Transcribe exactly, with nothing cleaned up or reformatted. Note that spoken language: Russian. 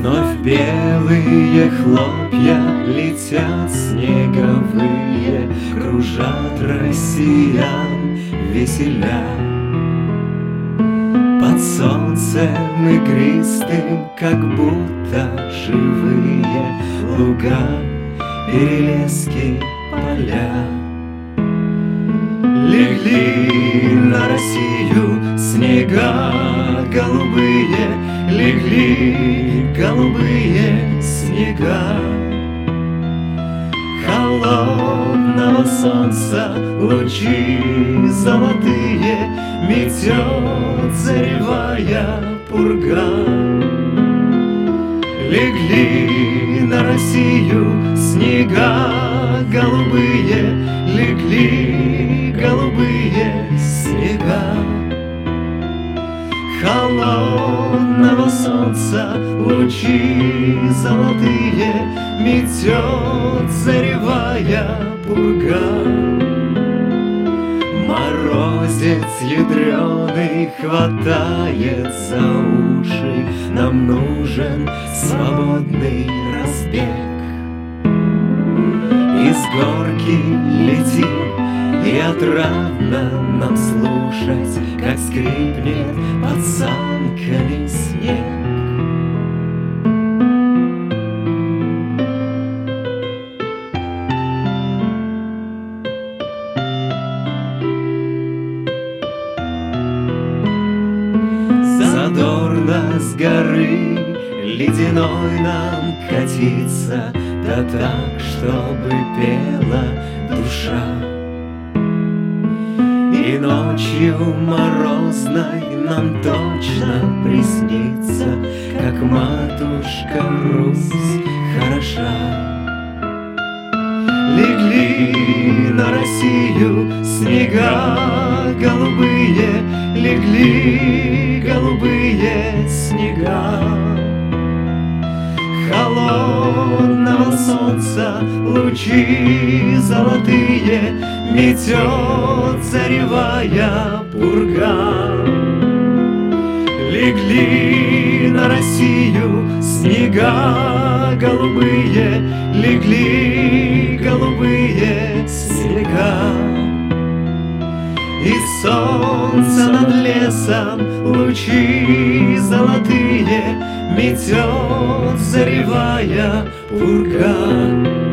Вновь белые хлопья летят снеговые, кружат россиян веселя. Под солнцем игристым, как будто живые луга, перелески, поля. Легли на Россию снега голубые, легли голубые снега. Холодного солнца лучи золотые метет заревая пурга. Легли на Россию снега голубые, легли голубые снега. Холодного солнца лучи золотые метет заревая пурга. Морозец ядреный хватает за уши, нам нужен свободный разбег. Из горки летим, и отрадно нам слушать, как скрипнет под санками снег. Задорно с горы ледяной нам катиться, да так, чтобы пела душа. И ночью морозной нам точно приснится, как матушка Русь хороша. Легли на Россию снега голубые, легли голубые снега. Холодного солнца лучи золотые метет заревая пурга. Легли на Россию снега голубые, легли голубые снега. И солнце над лесом лучи золотые метет заревая пурга.